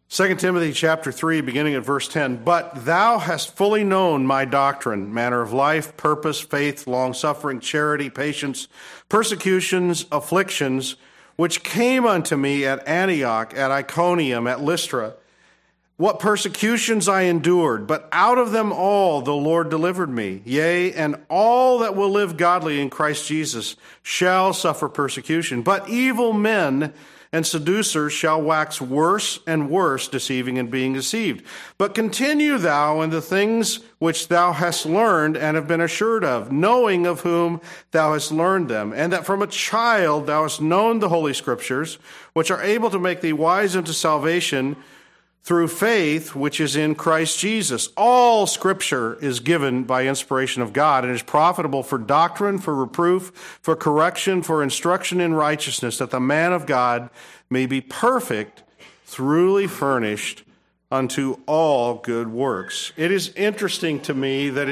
2 Timothy chapter 3, beginning at verse 10, "But thou hast fully known my doctrine, manner of life, purpose, faith, long-suffering, charity, patience, persecutions, afflictions, which came unto me at Antioch, at Iconium, at Lystra. What persecutions I endured, but out of them all the Lord delivered me. Yea, and all that will live godly in Christ Jesus shall suffer persecution. But evil men and seducers shall wax worse and worse, deceiving and being deceived. But continue thou in the things which thou hast learned and have been assured of, knowing of whom thou hast learned them, and that from a child thou hast known the Holy Scriptures, which are able to make thee wise unto salvation through faith which is in Christ Jesus. All Scripture is given by inspiration of God and is profitable for doctrine, for reproof, for correction, for instruction in righteousness, that the man of God may be perfect, thoroughly furnished unto all good works." It is interesting to me that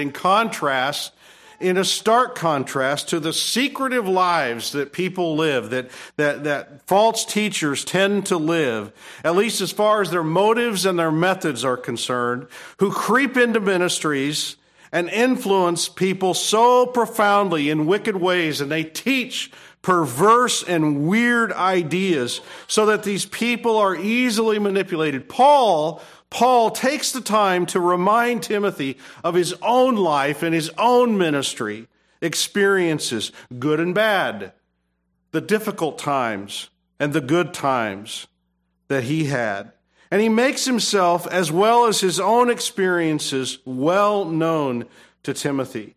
in a stark contrast to the secretive lives that people live, that false teachers tend to live, at least as far as their motives and their methods are concerned, who creep into ministries and influence people so profoundly in wicked ways, and they teach perverse and weird ideas so that these people are easily manipulated. Paul takes the time to remind Timothy of his own life and his own ministry experiences, good and bad, the difficult times and the good times that he had. And he makes himself, as well as his own experiences, well known to Timothy.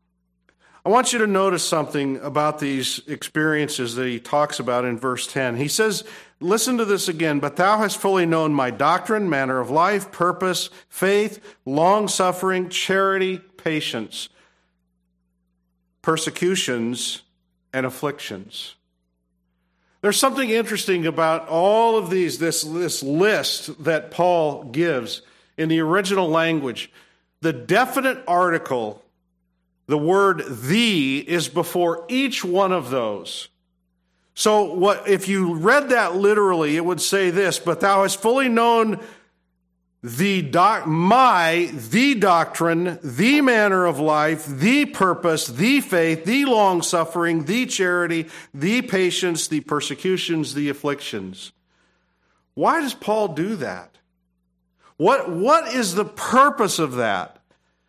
I want you to notice something about these experiences that he talks about in verse 10. He says, listen to this again, "But thou hast fully known my doctrine, manner of life, purpose, faith, long-suffering, charity, patience, persecutions, and afflictions." There's something interesting about all of these, this list that Paul gives in the original language. The definite article, the word "the," is before each one of those. So if you read that literally, it would say this: "But thou hast fully known the doctrine, the manner of life, the purpose, the faith, the long-suffering, the charity, the patience, the persecutions, the afflictions." Why does Paul do that? What is the purpose of that?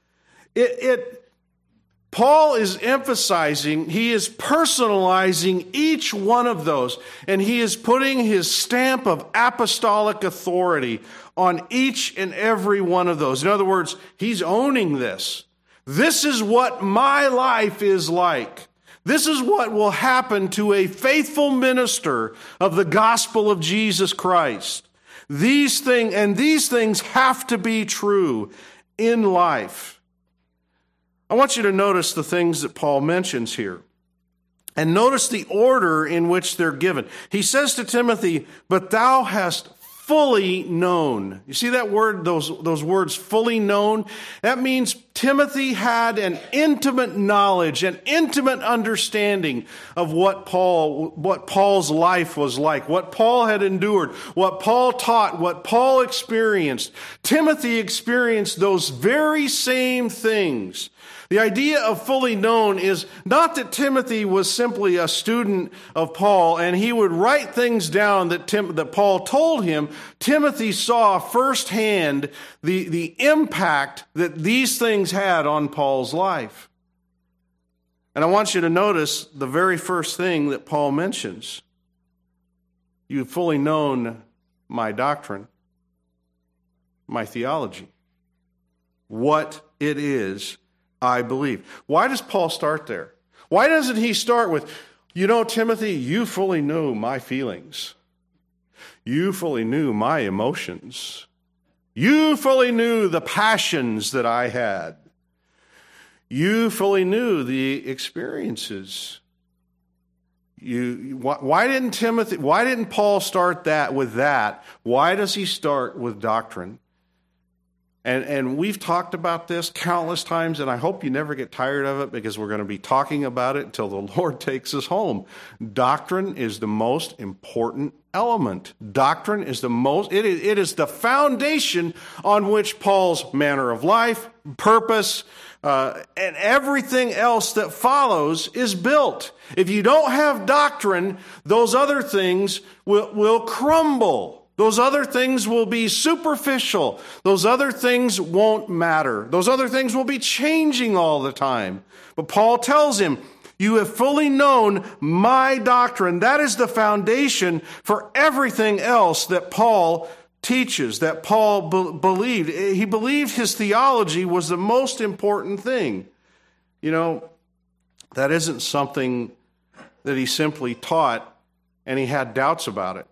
Paul is emphasizing, he is personalizing each one of those, and he is putting his stamp of apostolic authority on each and every one of those. In other words, he's owning this. This is what my life is like. This is what will happen to a faithful minister of the gospel of Jesus Christ. These things have to be true in life. I want you to notice the things that Paul mentions here. And notice the order in which they're given. He says to Timothy, "But thou hast fully known." You see that word, those words, fully known? That means Timothy had an intimate knowledge, an intimate understanding of what Paul's life was like, what Paul had endured, what Paul taught, what Paul experienced. Timothy experienced those very same things. The idea of fully known is not that Timothy was simply a student of Paul and he would write things down that Paul told him. Timothy saw firsthand the impact that these things had on Paul's life. And I want you to notice the very first thing that Paul mentions. "You've fully known my doctrine, my theology, what it is I believe." Why does Paul start there? Why doesn't he start with, Timothy, you fully knew my feelings. You fully knew my emotions. You fully knew the passions that I had. You fully knew the experiences. Why didn't Paul start with that? Why does he start with doctrine? And we've talked about this countless times, and I hope you never get tired of it, because we're going to be talking about it until the Lord takes us home. Doctrine is the most important element. Doctrine is it is the foundation on which Paul's manner of life, purpose, and everything else that follows is built. If you don't have doctrine, those other things will crumble. Those other things will be superficial. Those other things won't matter. Those other things will be changing all the time. But Paul tells him, you have fully known my doctrine. That is the foundation for everything else that Paul teaches, that Paul believed. He believed his theology was the most important thing. You know, that isn't something that he simply taught and he had doubts about it.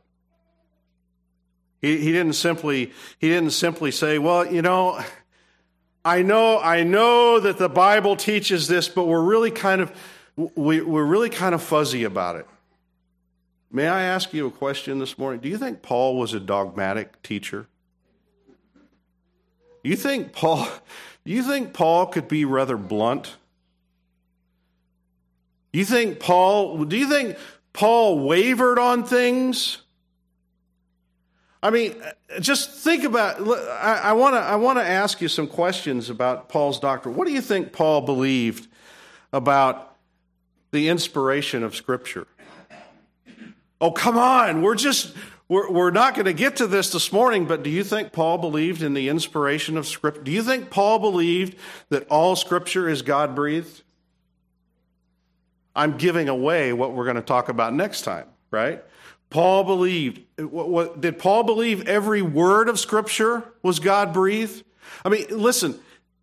He didn't simply say, well, you know, I know that the Bible teaches this, but we're really kind of fuzzy about it. May I ask you a question this morning? Do you think Paul was a dogmatic teacher? Do you think Paul could be rather blunt? Do you think Paul wavered on things? I mean, just think about, I want to ask you some questions about Paul's doctrine. What do you think Paul believed about the inspiration of Scripture? Oh, come on, we're not going to get to this morning, but do you think Paul believed in the inspiration of Scripture? Do you think Paul believed that all Scripture is God-breathed? I'm giving away what we're going to talk about next time, right? Paul believed, did Paul believe every word of Scripture was God-breathed? I mean, listen,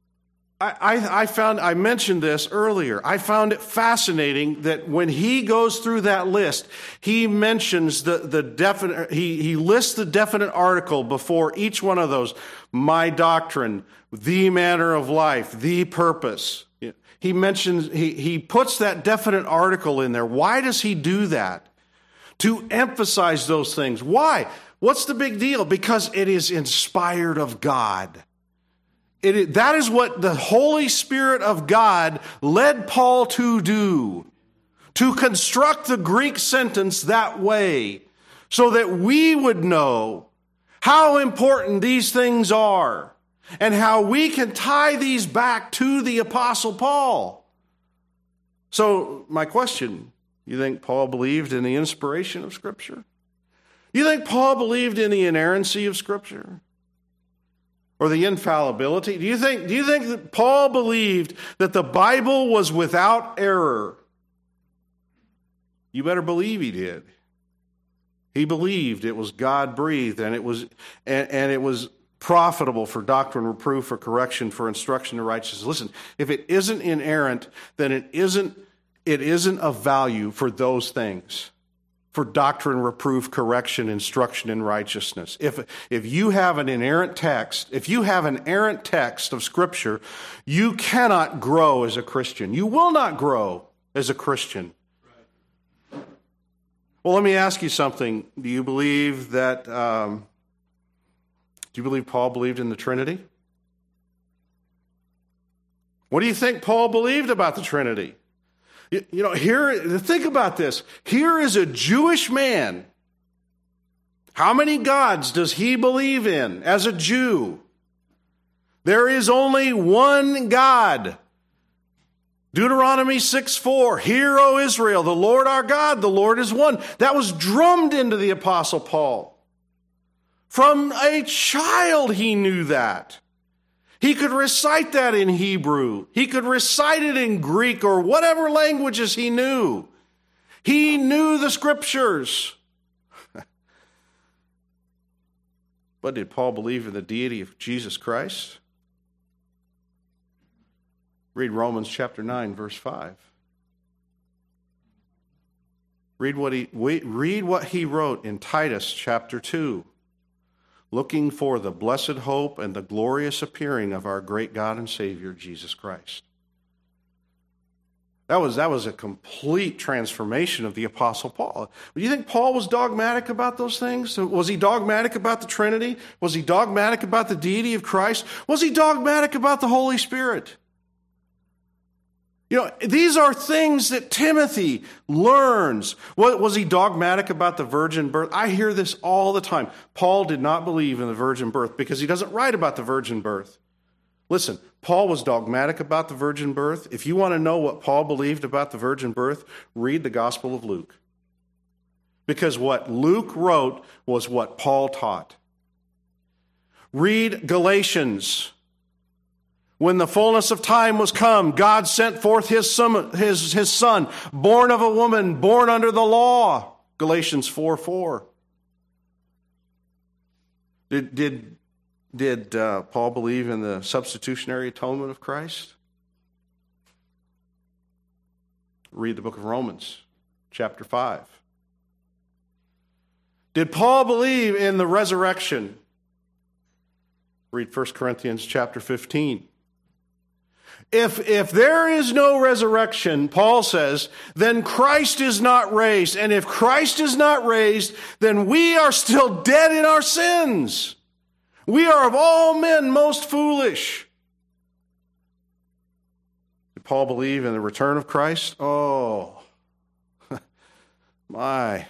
I mentioned this earlier. I found it fascinating that when he goes through that list, he mentions the definite, he lists the definite article before each one of those. My doctrine, the manner of life, the purpose. He mentions, he puts that definite article in there. Why does he do that? To emphasize those things. Why? What's the big deal? Because it is inspired of God. That is what the Holy Spirit of God led Paul to do. To construct the Greek sentence that way, so that we would know how important these things are and how we can tie these back to the Apostle Paul. So, my question, you think Paul believed in the inspiration of Scripture? You think Paul believed in the inerrancy of Scripture? Or the infallibility? Do you think that Paul believed that the Bible was without error? You better believe he did. He believed it was God-breathed, and it was profitable for doctrine, reproof, for correction, for instruction in righteousness. Listen, if it isn't inerrant, then it isn't of value for those things, for doctrine, reproof, correction, instruction in righteousness. If you have an inerrant text, if you have an errant text of Scripture, you cannot grow as a Christian. You will not grow as a Christian. Well, let me ask you something. Do you believe Paul believed in the Trinity? What do you think Paul believed about the Trinity? You know, here, think about this. Here is a Jewish man. How many gods does he believe in as a Jew? There is only one God. Deuteronomy 6:4, Hear, O Israel, the Lord our God, the Lord is one. That was drummed into the Apostle Paul. From a child he knew that. He could recite that in Hebrew. He could recite it in Greek or whatever languages he knew. He knew the Scriptures. But did Paul believe in the deity of Jesus Christ? Read Romans chapter 9, verse 5. Read what he wrote in Titus chapter 2. Looking for the blessed hope and the glorious appearing of our great God and Savior, Jesus Christ. That was a complete transformation of the Apostle Paul. Do you think Paul was dogmatic about those things? Was he dogmatic about the Trinity? Was he dogmatic about the deity of Christ? Was he dogmatic about the Holy Spirit? You know, these are things that Timothy learns. Was he dogmatic about the virgin birth? I hear this all the time. Paul did not believe in the virgin birth because he doesn't write about the virgin birth. Listen, Paul was dogmatic about the virgin birth. If you want to know what Paul believed about the virgin birth, read the Gospel of Luke. Because what Luke wrote was what Paul taught. Read Galatians. When the fullness of time was come, God sent forth his son, born of a woman, born under the law. Galatians 4:4. Did Paul believe in the substitutionary atonement of Christ? Read the book of Romans, chapter 5. Did Paul believe in the resurrection? Read 1 Corinthians chapter 15. If there is no resurrection, Paul says, then Christ is not raised. And if Christ is not raised, then we are still dead in our sins. We are of all men most foolish. Did Paul believe in the return of Christ? Oh, my.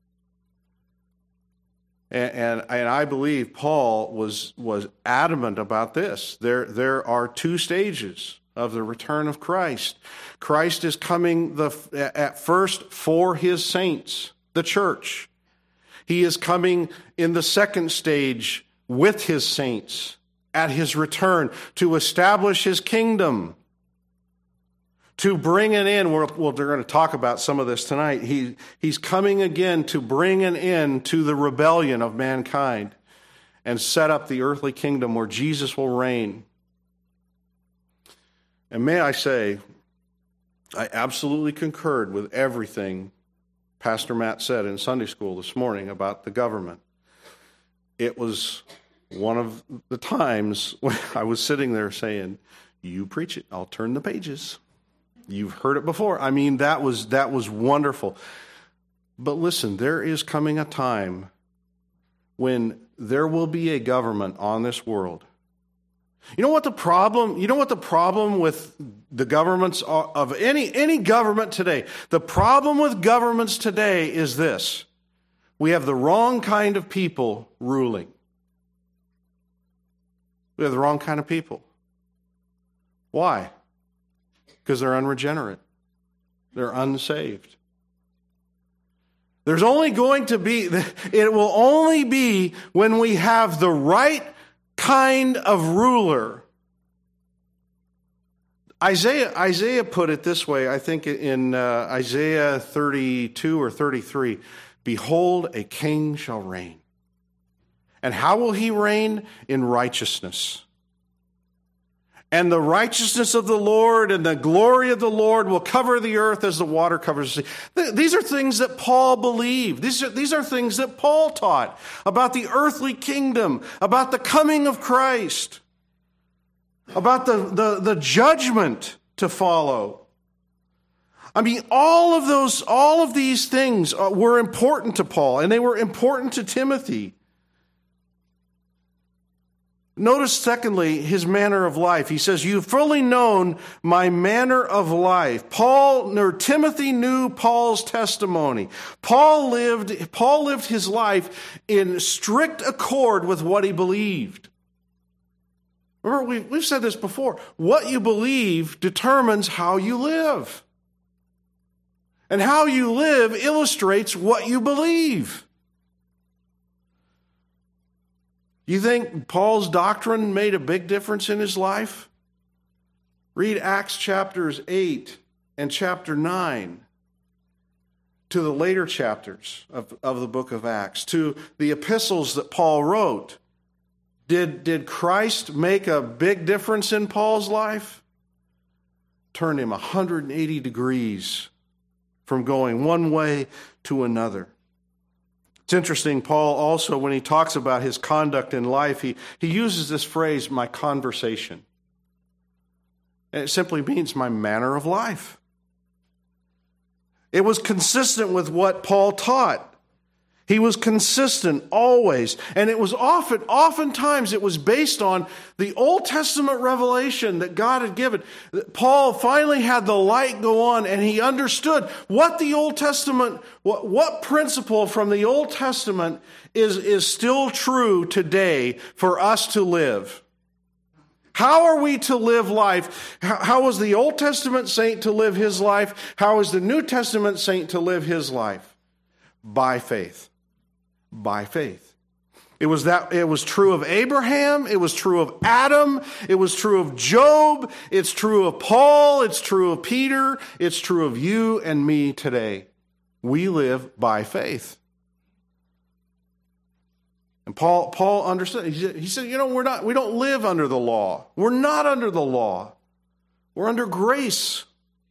And I believe Paul was adamant about this. There are two stages of the return of Christ. Christ is coming at first for his saints, the church. He is coming in the second stage with his saints at his return to establish his kingdom, to bring an end. We're going to talk about some of this tonight. He's coming again to bring an end to the rebellion of mankind and set up the earthly kingdom where Jesus will reign. And may I say, I absolutely concurred with everything Pastor Matt said in Sunday school this morning about the government. It was one of the times when I was sitting there saying, you preach it, I'll turn the pages. You've heard it before. I mean, that was wonderful. But listen, there is coming a time when there will be a government on this world. You know what the problem with the governments of any government today? The problem with governments today is this. We have the wrong kind of people ruling. We have the wrong kind of people. Why? Because they're unregenerate. They're unsaved. It will only be when we have the right kind of ruler. Isaiah put it this way, I think in Isaiah 32 or 33, behold, a king shall reign. And how will he reign? In righteousness. And the righteousness of the Lord and the glory of the Lord will cover the earth as the water covers the sea. These are things that Paul believed. These are things that Paul taught about the earthly kingdom, about the coming of Christ, about the judgment to follow. I mean, all of these things were important to Paul, and they were important to Timothy. Notice, secondly, his manner of life. He says, you've fully known my manner of life. Timothy knew Paul's testimony. Paul lived his life in strict accord with what he believed. Remember, we've said this before. What you believe determines how you live. And how you live illustrates what you believe. You think Paul's doctrine made a big difference in his life? Read Acts chapters 8 and chapter 9 to the later chapters of the book of Acts, to the epistles that Paul wrote. Did Christ make a big difference in Paul's life? Turned him 180 degrees from going one way to another. It's interesting, Paul also, when he talks about his conduct in life, he uses this phrase, my conversation. And it simply means my manner of life. It was consistent with what Paul taught. He was consistent always. And it was oftentimes it was based on the Old Testament revelation that God had given. Paul finally had the light go on, and he understood what the Old Testament, what principle from the Old Testament is still true today for us to live. How are we to live life? How was the Old Testament saint to live his life? How is the New Testament saint to live his life? By faith. By faith. It was true of Abraham, it was true of Adam, it was true of Job, it's true of Paul, it's true of Peter, it's true of you and me today. We live by faith. And Paul understood. He said, we don't live under the law. We're not under the law. We're under grace.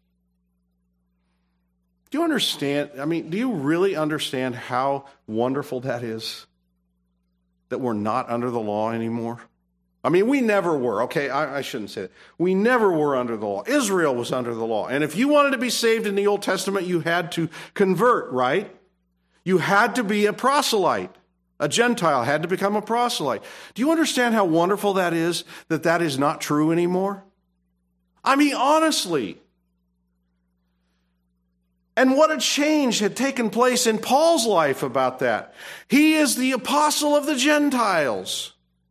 Do you understand? Do you really understand how wonderful that is? That we're not under the law anymore? We never were. Okay, I shouldn't say that. We never were under the law. Israel was under the law. And if you wanted to be saved in the Old Testament, you had to convert, right? You had to be a proselyte. A Gentile had to become a proselyte. Do you understand how wonderful that is not true anymore? Honestly. And what a change had taken place in Paul's life about that. He is the apostle of the Gentiles.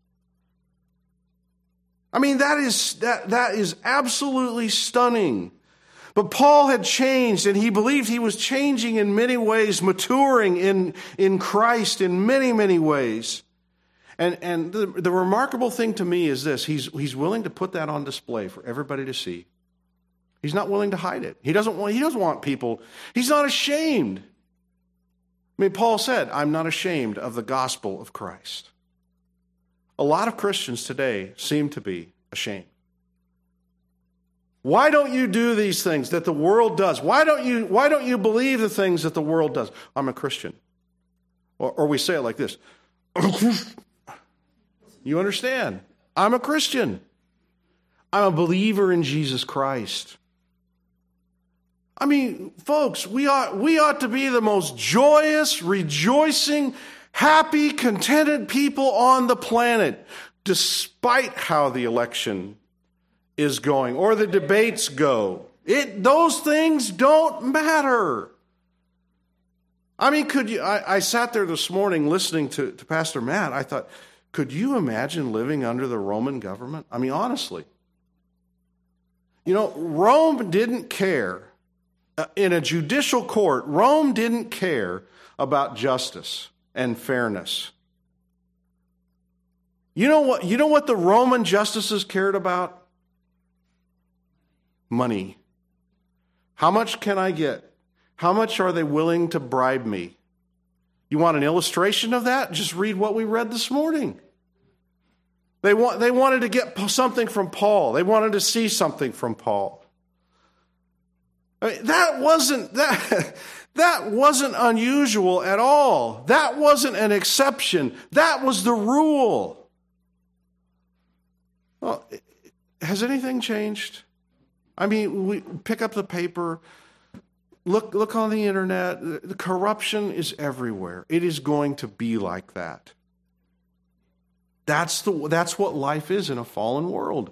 That is absolutely stunning. But Paul had changed, and he believed he was changing in many ways, maturing in Christ in many, many ways. And the remarkable thing to me is this. He's willing to put that on display for everybody to see. He's not willing to hide it. He doesn't want people. He's not ashamed. Paul said, I'm not ashamed of the gospel of Christ. A lot of Christians today seem to be ashamed. Why don't you do these things that the world does? Why don't you believe the things that the world does? I'm a Christian. Or we say it like this. You understand? I'm a Christian. I'm a believer in Jesus Christ. Folks, we ought to be the most joyous, rejoicing, happy, contented people on the planet, despite how the election is going or the debates go. Those things don't matter. I sat there this morning listening to Pastor Matt. I thought, could you imagine living under the Roman government? Honestly. Rome didn't care. In a judicial court, Rome didn't care about justice and fairness. You know what the Roman justices cared about? Money. How much can I get? How much are they willing to bribe me? You want an illustration of that? Just read what we read this morning. They wanted to get something from Paul. They wanted to see something from Paul. That wasn't unusual at all. That wasn't an exception. That was the rule. Well, has anything changed? We pick up the paper, look on the internet. The corruption is everywhere. It is going to be like that. That's what life is in a fallen world.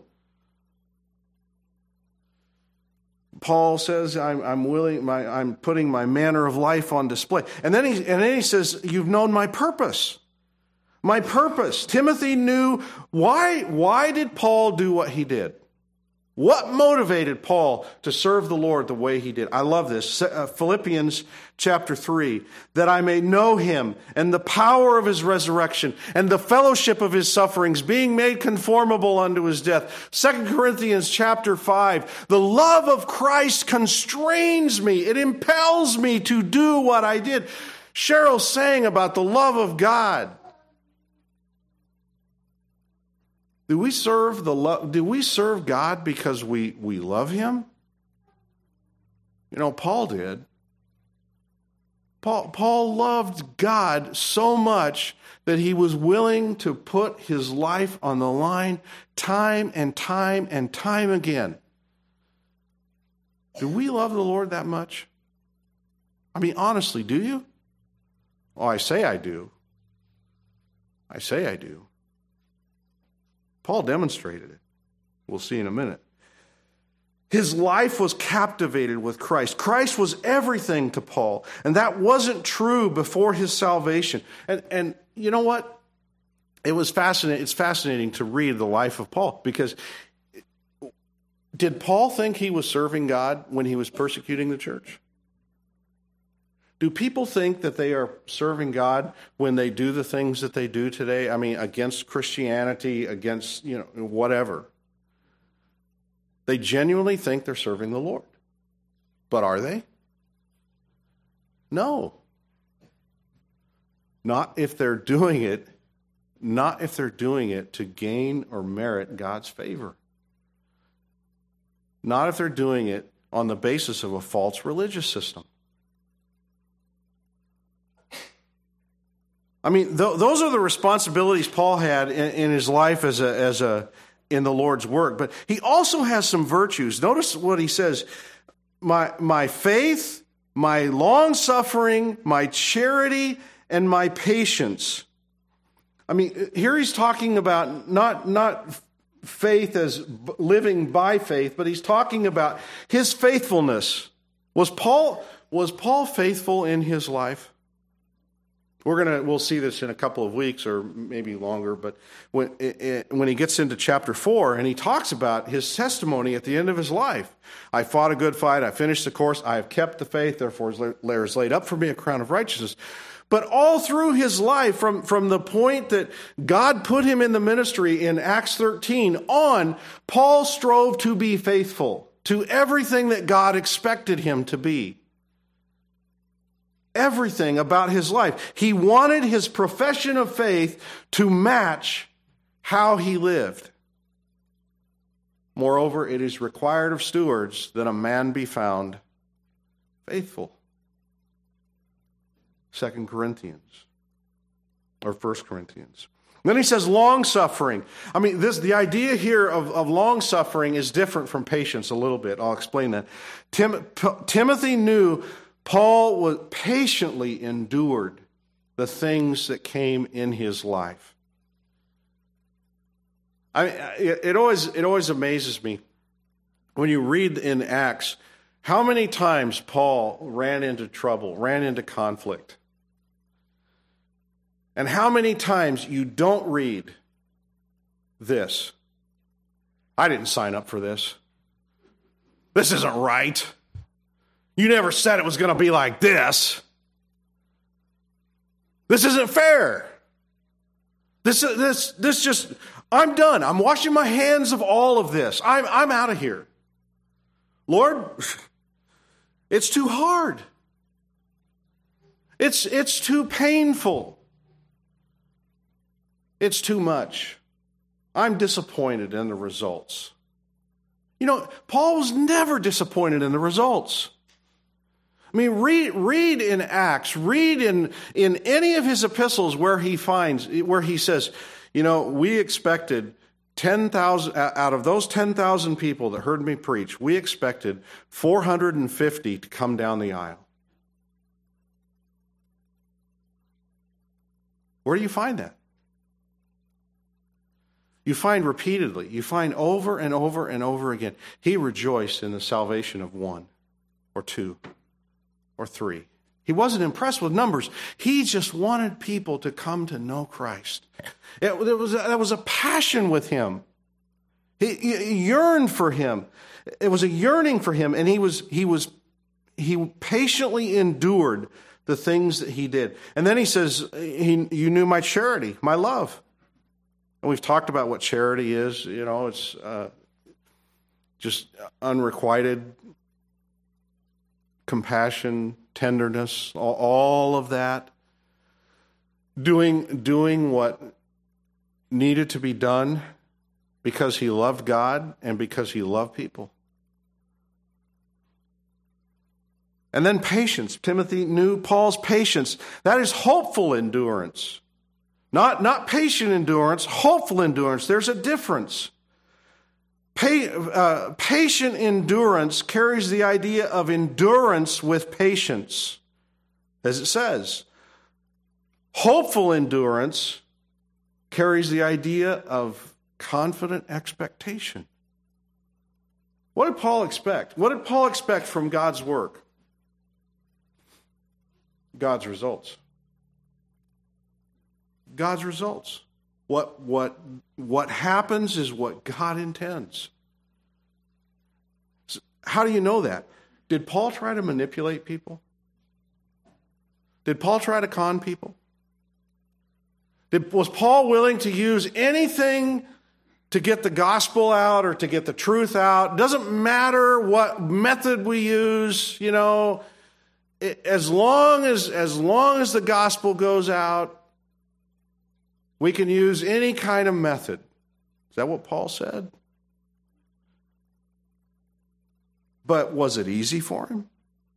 Paul says, I'm putting my manner of life on display. And then he says, you've known my purpose. My purpose. Timothy knew why did Paul do what he did? What motivated Paul to serve the Lord the way he did? I love this. Philippians chapter 3, that I may know him and the power of his resurrection and the fellowship of his sufferings, being made conformable unto his death. 2 Corinthians chapter 5, the love of Christ constrains me. It impels me to do what I did. Cheryl's saying about the love of God. Do we serve God because we love him? Paul did. Paul loved God so much that he was willing to put his life on the line time and time and time again. Do we love the Lord that much? I mean, honestly, do you? Oh, I say I do. I say I do. Paul demonstrated it. We'll see in a minute. His life was captivated with Christ. Christ was everything to Paul. And that wasn't true before his salvation. And you know what? It was fascinating. It's fascinating to read the life of Paul, because did Paul think he was serving God when he was persecuting the church? Do people think that they are serving God when they do the things that they do today? I mean, against Christianity, against, whatever. They genuinely think they're serving the Lord. But are they? No. Not if they're doing it to gain or merit God's favor. Not if they're doing it on the basis of a false religious system. I mean, those are the responsibilities Paul had in his life as in the Lord's work. But he also has some virtues. Notice what he says: my faith, my long suffering, my charity, and my patience. I mean, here he's talking about not faith as living by faith, but he's talking about his faithfulness. Was Paul faithful in his life? We'll see this in a couple of weeks or maybe longer, but when he gets into chapter 4 and he talks about his testimony at the end of his life: I fought a good fight, I finished the course, I have kept the faith, therefore there is laid up for me a crown of righteousness. But all through his life, from the point that God put him in the ministry in Acts 13 on, Paul strove to be faithful to everything that God expected him to be. Everything about his life. He wanted his profession of faith to match how he lived. Moreover, it is required of stewards that a man be found faithful. 2 Corinthians or 1 Corinthians. Then he says long-suffering. I mean, the idea here of long-suffering is different from patience a little bit. I'll explain that. Timothy knew Paul was patiently endured the things that came in his life. It always amazes me when you read in Acts how many times Paul ran into trouble, ran into conflict. And how many times you don't read this: I didn't sign up for this. This isn't right. You never said it was going to be like this. This isn't fair. This just, I'm done. I'm washing my hands of all of this. I'm out of here. Lord, it's too hard. It's too painful. It's too much. I'm disappointed in the results. Paul was never disappointed in the results. I mean, read in Acts, read in any of his epistles where he says, we expected 10,000, out of those 10,000 people that heard me preach, we expected 450 to come down the aisle. Where do you find that? You find repeatedly, you find over and over and over again, he rejoiced in the salvation of one or two or three. He wasn't impressed with numbers. He just wanted people to come to know Christ. That was a passion with him. He yearned for him. It was a yearning for him, and he patiently endured the things that he did. And then he says, you knew my charity, my love. And we've talked about what charity is. It's just unrequited compassion, tenderness, all of that. Doing what needed to be done because he loved God and because he loved people. And then patience. Timothy knew Paul's patience. That is hopeful endurance. Not patient endurance, hopeful endurance. There's a difference. Patient endurance carries the idea of endurance with patience. as it says. Hopeful endurance carries the idea of confident expectation. What did Paul expect? What did Paul expect from God's work? God's results. God's results. What happens is what God intends. So how do you know that? Did Paul try to manipulate people? Did Paul try to con people? Was Paul willing to use anything to get the gospel out or to get the truth out? It doesn't matter what method we use, as long as the gospel goes out, we can use any kind of method. Is that what Paul said? But was it easy for him?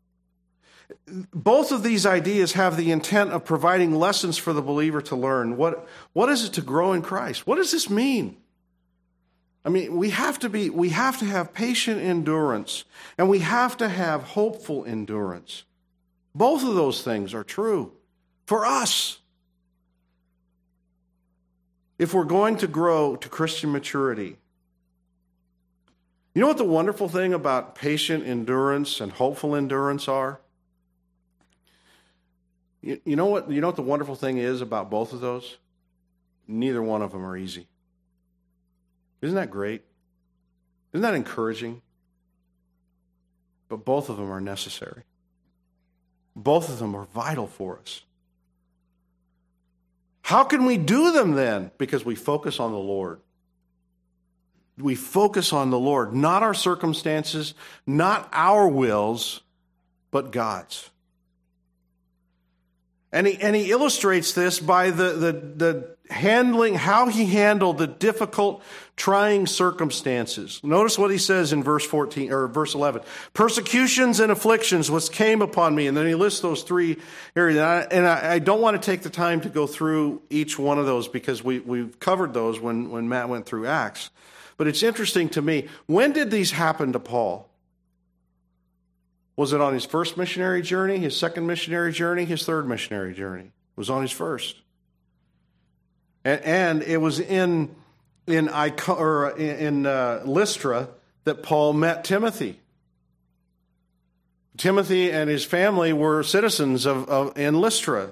Both of these ideas have the intent of providing lessons for the believer to learn. What is it to grow in Christ? What does this mean? I mean, we have to have patient endurance, and we have to have hopeful endurance. Both of those things are true for us. If we're going to grow to Christian maturity. You know what the wonderful thing about patient endurance and hopeful endurance are? You know what the wonderful thing is about both of those? Neither one of them are easy. Isn't that great? Isn't that encouraging? But both of them are necessary. Both of them are vital for us. How can we do them then? Because we focus on the Lord. We focus on the Lord, not our circumstances, not our wills, but God's. And he illustrates this by the handling, how he handled the difficult, trying circumstances. Notice what he says in verse 14 or verse 11. Persecutions and afflictions which came upon me. And then he lists those three areas. And I don't want to take the time to go through each one of those because we've covered those when Matt went through Acts. But it's interesting to me. When did these happen to Paul? Was it on his first missionary journey, his second missionary journey, his third missionary journey? It was on his first. And it was in Lystra that Paul met Timothy. Timothy and his family were citizens in Lystra.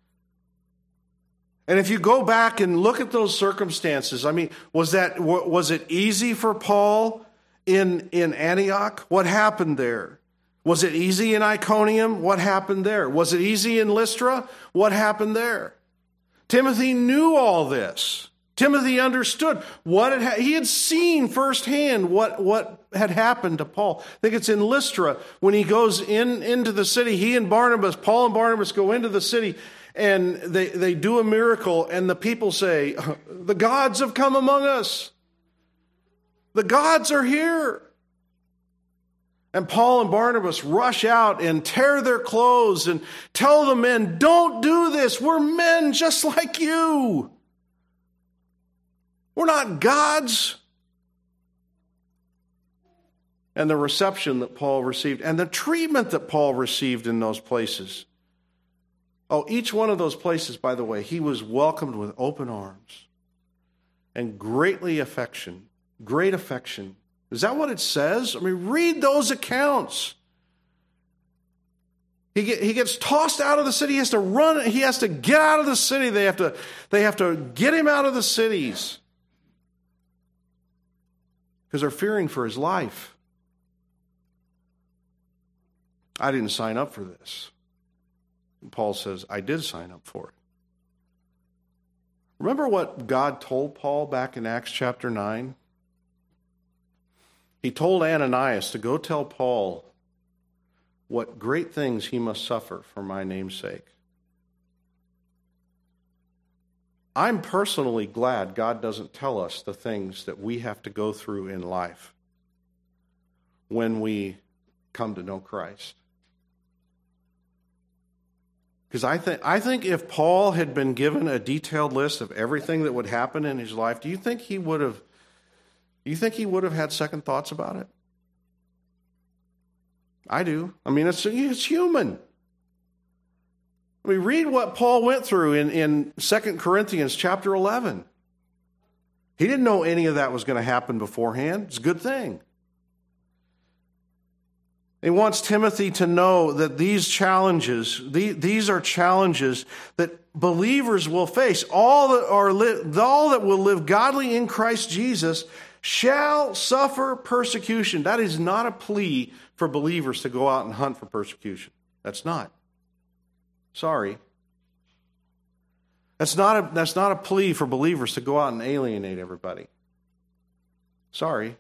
And if you go back and look at those circumstances, I mean, was it easy for Paul in Antioch? What happened there? Was it easy in Iconium? What happened there? Was it easy in Lystra? What happened there? Timothy knew all this. Timothy understood he had seen firsthand what had happened to Paul. I think it's in Lystra when he goes into the city. Paul and Barnabas go into the city and they do a miracle and the people say, "The gods have come among us. The gods are here." And Paul and Barnabas rush out and tear their clothes and tell the men, "Don't do this. We're men just like you. We're not gods." And the reception that Paul received and the treatment that Paul received in those places. Oh, each one of those places, by the way, he was welcomed with open arms and great affection. Is that what it says? I mean, read those accounts. He gets tossed out of the city. He has to run. He has to get out of the city. They have to get him out of the cities because they're fearing for his life. I didn't sign up for this. And Paul says, I did sign up for it. Remember what God told Paul back in Acts chapter 9? He told Ananias to go tell Paul what great things he must suffer for my name's sake. I'm personally glad God doesn't tell us the things that we have to go through in life when we come to know Christ. Because I think if Paul had been given a detailed list of everything that would happen in his life, do you think he would have had second thoughts about it? I do. I mean, it's human. I mean, read what Paul went through in 2 Corinthians chapter 11. He didn't know any of that was going to happen beforehand. It's a good thing. He wants Timothy to know that these challenges, these are challenges that believers will face. All that will live godly in Christ Jesus shall suffer persecution. That is not a plea for believers to go out and hunt for persecution. That's not. Sorry. That's not a plea for believers to go out and alienate everybody. Sorry.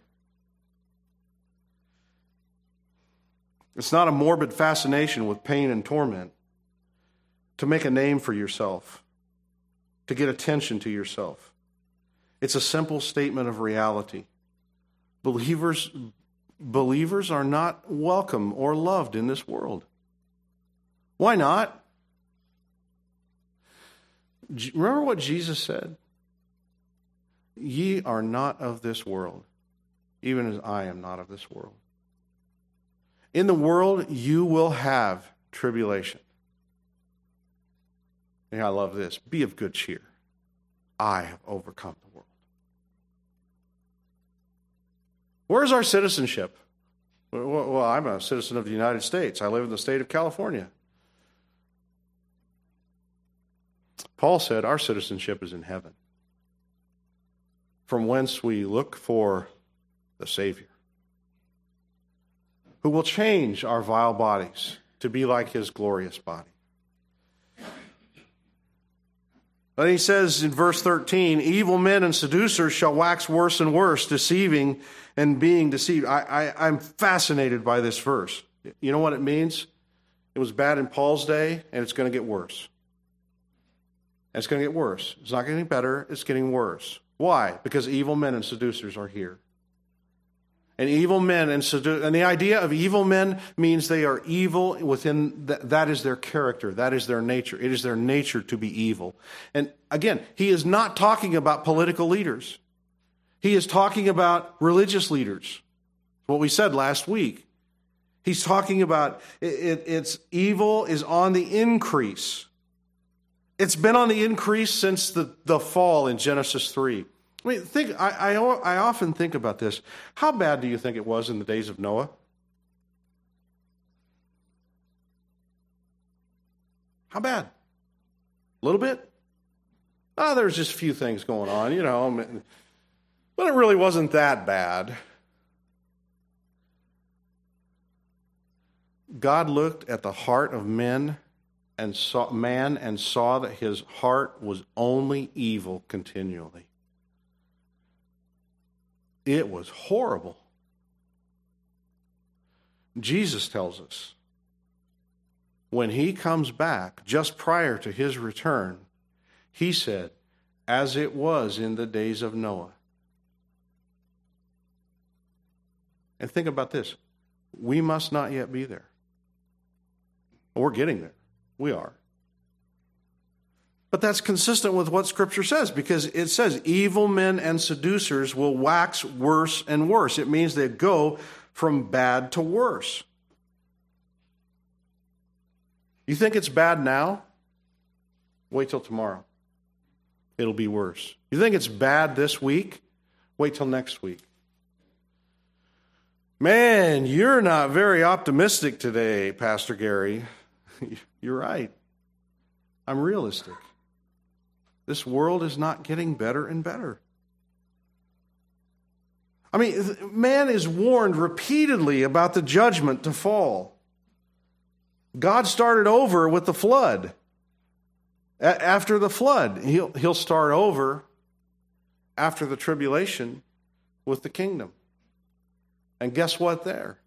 It's not a morbid fascination with pain and torment to make a name for yourself, to get attention to yourself. It's a simple statement of reality. Believers are not welcome or loved in this world. Why not? Remember what Jesus said? Ye are not of this world, even as I am not of this world. In the world, you will have tribulation. And I love this. Be of good cheer. I have overcome the world. Where's our citizenship? Well, I'm a citizen of the United States. I live in the state of California. Paul said our citizenship is in heaven, from whence we look for the Savior, who will change our vile bodies to be like his glorious body. Then he says in verse 13, evil men and seducers shall wax worse and worse, deceiving and being deceived. I'm fascinated by this verse. You know what it means? It was bad in Paul's day, and it's going to get worse. And it's going to get worse. It's not getting better, it's getting worse. Why? Because evil men and seducers are here. And evil men and the idea of evil men means they are evil within, that is their character, that is their nature. It is their nature to be evil. And again, he is not talking about political leaders. He is talking about religious leaders. What we said last week. He's talking about it's evil is on the increase. It's been on the increase since the fall in Genesis 3. I mean, I often think about this. How bad do you think it was in the days of Noah? How bad? A little bit? There's just a few things going on, but it really wasn't that bad. God looked at the heart of man and saw that his heart was only evil continually. It was horrible. Jesus tells us when he comes back, just prior to his return, he said, as it was in the days of Noah. And think about this. We must not yet be there. We're getting there. We are. But that's consistent with what Scripture says, because it says evil men and seducers will wax worse and worse. It means they go from bad to worse. You think it's bad now? Wait till tomorrow. It'll be worse. You think it's bad this week? Wait till next week. Man, you're not very optimistic today, Pastor Gary. You're right. I'm realistic. This world is not getting better and better. I mean, man is warned repeatedly about the judgment to fall. God started over with the flood. After the flood, he'll start over after the tribulation with the kingdom. And guess what there?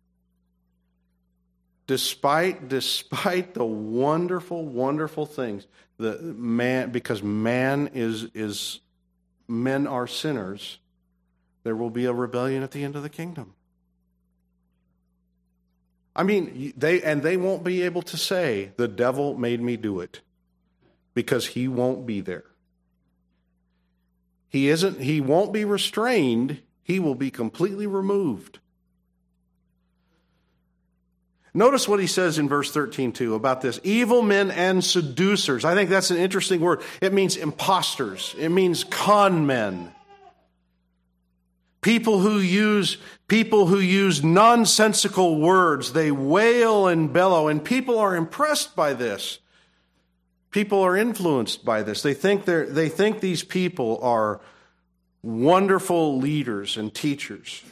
Despite the wonderful, wonderful things, because men are sinners, there will be a rebellion at the end of the kingdom. I mean, they won't be able to say, the devil made me do it, because he won't be there. He won't be restrained, he will be completely removed. Notice what he says in verse 13 too about this. Evil men and seducers. I think that's an interesting word. It means imposters. It means con men. People who use nonsensical words. They wail and bellow, and people are impressed by this. People are influenced by this. They think these people are wonderful leaders and teachers.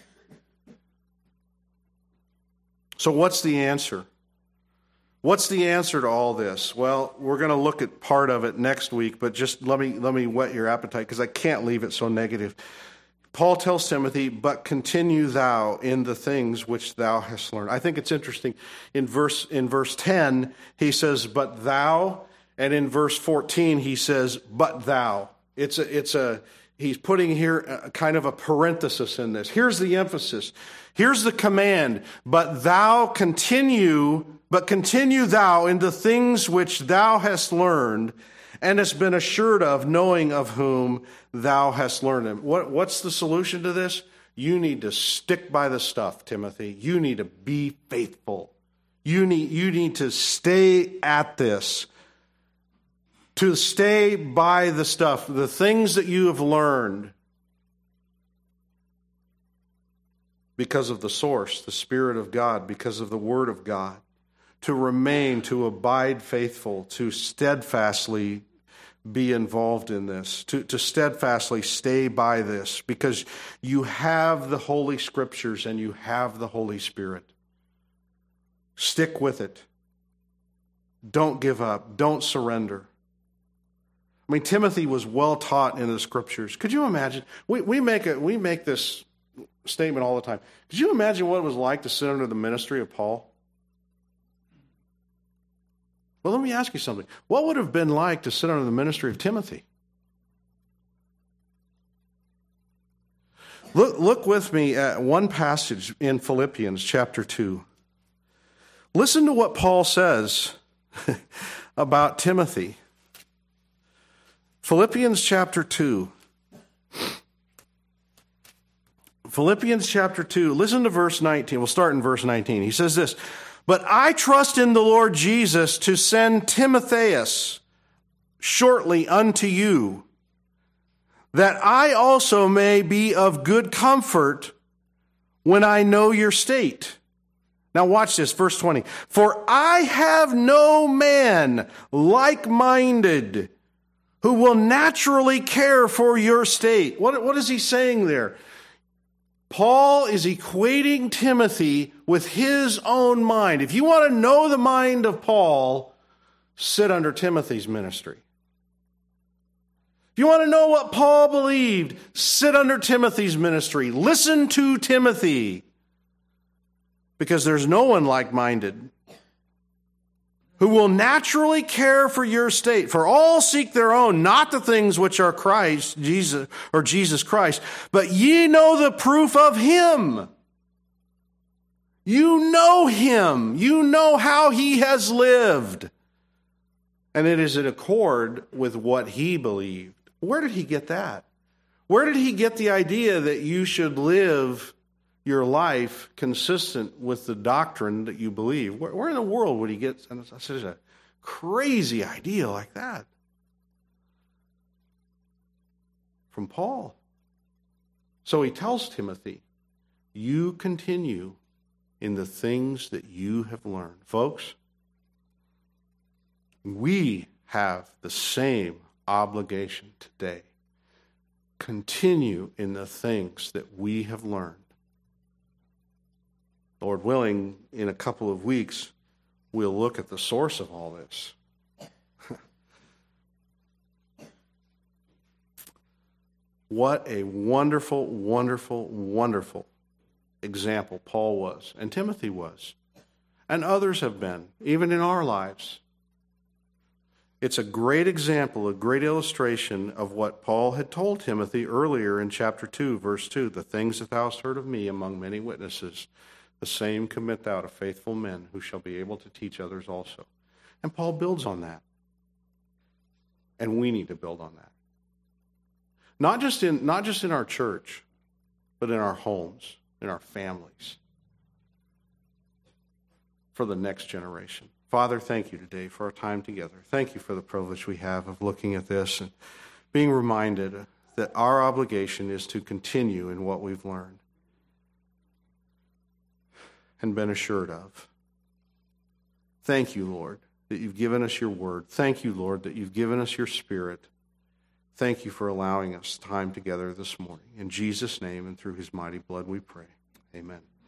So what's the answer? What's the answer to all this? Well, we're going to look at part of it next week, but just let me whet your appetite because I can't leave it so negative. Paul tells Timothy, but continue thou in the things which thou hast learned. I think it's interesting. In verse 10, he says, but thou, and in verse 14, he says, but thou. He's putting here a kind of a parenthesis in this. Here's the emphasis. Here's the command. But continue thou in the things which thou hast learned and hast been assured of, knowing of whom thou hast learned them. What's the solution to this? You need to stick by the stuff, Timothy. You need to be faithful. You need to stay at this. To stay by the stuff, the things that you have learned, because of the source, the Spirit of God, because of the Word of God. To remain, to abide faithful, to steadfastly be involved in this, to steadfastly stay by this, because you have the Holy Scriptures and you have the Holy Spirit. Stick with it. Don't give up. Don't surrender. I mean, Timothy was well taught in the Scriptures. Could you imagine? We make this statement all the time. Could you imagine what it was like to sit under the ministry of Paul? Well, let me ask you something. What would it have been like to sit under the ministry of Timothy? Look with me at one passage in Philippians chapter 2. Listen to what Paul says about Timothy. Philippians chapter 2. Philippians chapter 2. Listen to verse 19. We'll start in verse 19. He says this, but I trust in the Lord Jesus to send Timotheus shortly unto you, that I also may be of good comfort when I know your state. Now watch this, verse 20. For I have no man like-minded who will naturally care for your state. What is he saying there? Paul is equating Timothy with his own mind. If you want to know the mind of Paul, sit under Timothy's ministry. If you want to know what Paul believed, sit under Timothy's ministry. Listen to Timothy. Because there's no one like-minded who will naturally care for your state. For all seek their own, not the things which are Jesus Christ, but ye know the proof of him. You know him. You know how he has lived. And it is in accord with what he believed. Where did he get that? Where did he get the idea that you should live your life consistent with the doctrine that you believe? Where in the world would he get such a crazy idea like that? From Paul. So he tells Timothy, you continue in the things that you have learned. Folks, we have the same obligation today. Continue in the things that we have learned. Lord willing, in a couple of weeks, we'll look at the source of all this. What a wonderful, wonderful, wonderful example Paul was, and Timothy was, and others have been, even in our lives. It's a great example, a great illustration of what Paul had told Timothy earlier in chapter 2, verse 2, the things that thou hast heard of me among many witnesses, the same commit thou to faithful men who shall be able to teach others also. And Paul builds on that. And we need to build on that. Not just in our church, but in our homes, in our families. for the next generation. Father, thank you today for our time together. Thank you for the privilege we have of looking at this and being reminded that our obligation is to continue in what we've learned and been assured of. Thank you, Lord, that you've given us your word. Thank you, Lord, that you've given us your Spirit. Thank you for allowing us time together this morning. In Jesus' name and through his mighty blood we pray. Amen.